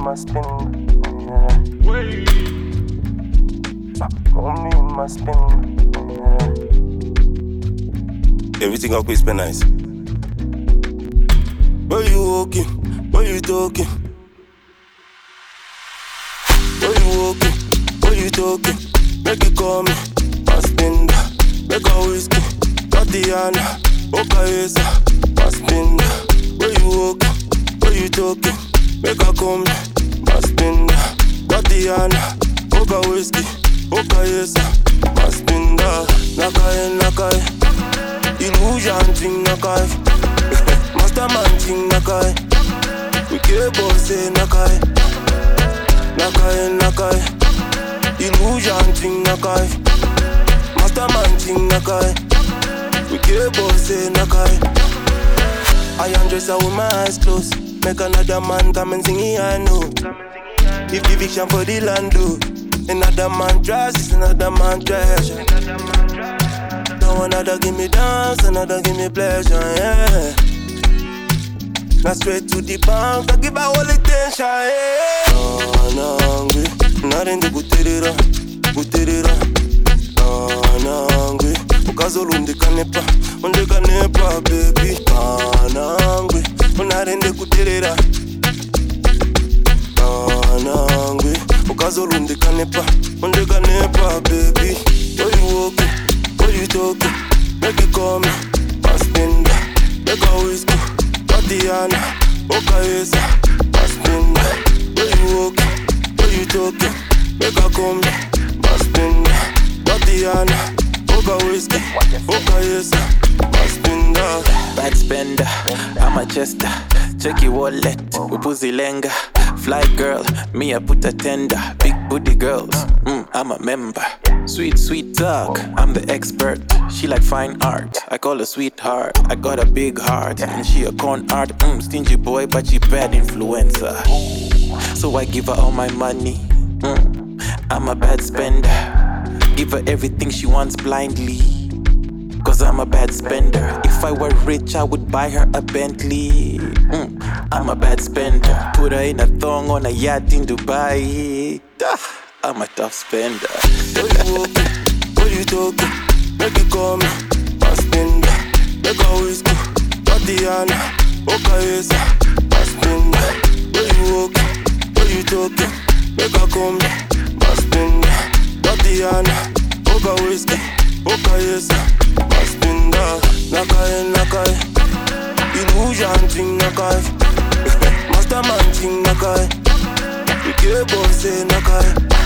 my spin. Call me my spin. Everything I'll spend nice. Where you walking? Where you talking? Where you walking? Where you talking? Make you call me my spin. Make a whiskey, Tatiana, Okaesa, my spin. Where you walking? Where you talking? Make a call me my spin. Tatiana, Oka whiskey, Okaesa, my spin. Nakai, illusion thing nakai, masterman thing nakai, we care boss nakai, illusion thing nakai, masterman thing nakai, we care boss nakai. I undress her with my eyes closed, make another man come and sing it, I know. If the vision for the land do, another man tries, it's another man treasure. Now another give me dance, another give me pleasure, yeah. Now straight to the bank, I give her all attention, yeah. No, hungry, nothing to put it on. No, hungry, ukazolo ndikanepa, baby. No, hungry, nothing to put it on. No, hungry, ukazolo ndikanepa, baby. Where you walking? Where you talking? Make you call me my spin. Make a whiskey, Tatiana, Okaesa, my spin. Where you walking? Where you talking? Make a call me my spin. Tatiana, Oka whiskey, Okaesa, my spin. Bad spender, I'm a chester. Check your wallet, we pussy lenga. Fly girl, me I put a tender. Big booty girls, I'm a member. Sweet talk, I'm the expert. She like fine art, I call her sweetheart. I got a big heart, and she a con art. Stingy boy, but she bad influencer. So I give her all my money. I'm a bad spender. Give her everything she wants blindly. Cause I'm a bad spender. If I were rich, I would buy her a Bentley. I'm a bad spender. Put her in a thong on a yacht in Dubai. I'm a tough spender. Where you walking? Where you talking? Make you call me my spender. Make a whiskey, Tatiana, Okaesa, my spender. Where you walking? Where you talking? Make a call me my spender. Tatiana, Oka whiskey, Okaesa, my spender. Nakai, illusion thing nakai, masterman thing nakai, we care boss nakai,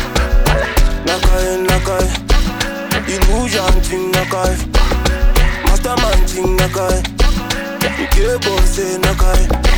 illusion thing nakai, masterman thing nakai, we care boss nakai.